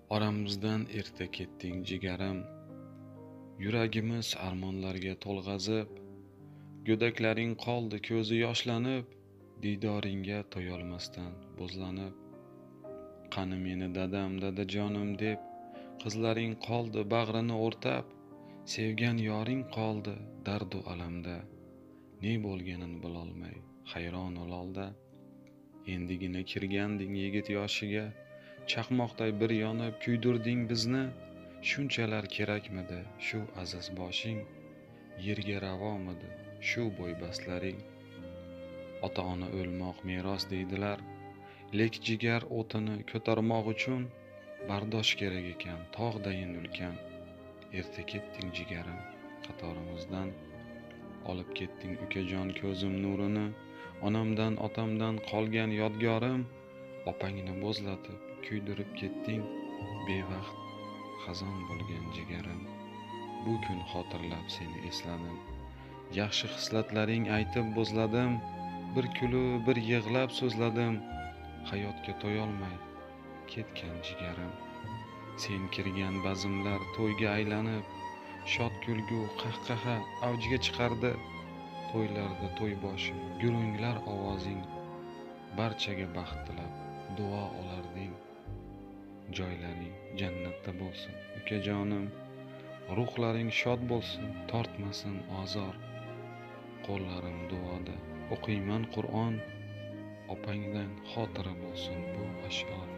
Oramizdan erta ketding jigarim, yuragimiz armonlarga to'lg'azib, go'daklaring qoldi ko'zi yoshlanib, diydoringga to'yolmasdan bo'zlanib. Qani meni dadam, dadajonim deb, qizlaring qoldi bag'rini o'rtab, sevgan yoring qoldi dardu alamda, ne bo'lganini bilolmay hayron lolda. Endigina kirganding yigit yoshiga, chaqmoqday bir yonib kuydirding bizni. Shunchalar kerakmidi shu aziz boshing, yerga ravomidi shu bo'ybaslaring. Ota ona o'lmoq meros deydilar, lek jigar o'tini ko'tarmoq uchun bardosh kerak ekan tog'dayin ulkan. Erta ketding jigarim qatorimizdan, olib ketding ukajon ko'zim nurini, onamdan otamdan qolgan yodgorim. Opangni bo'zlatib kuydirib ketding, bevaqt xazon bo'lgan jigarim. Bu kun xotirlab seni esladim, yaxshi xislatlaring aytib bo'zladim, bir kulib bir yig'lab so'zladim, hayotga to'yolmay ketgan jigarim. Sen kirgan bazmlar to'yga aylanib, shod kulgu qahqaha avjiga chiqardi. To'ylarda to'yboshi gurunglar ovozing, barchaga baxt tilab duo olarding. Joylaring jannatda bo'lsin ukajonim, ruhlaring shod bo'lsin tortmasin ozor. Qo'llarim duoda o'qiyman Qur'on, opangdan xotira bo'lsin bu ash'or.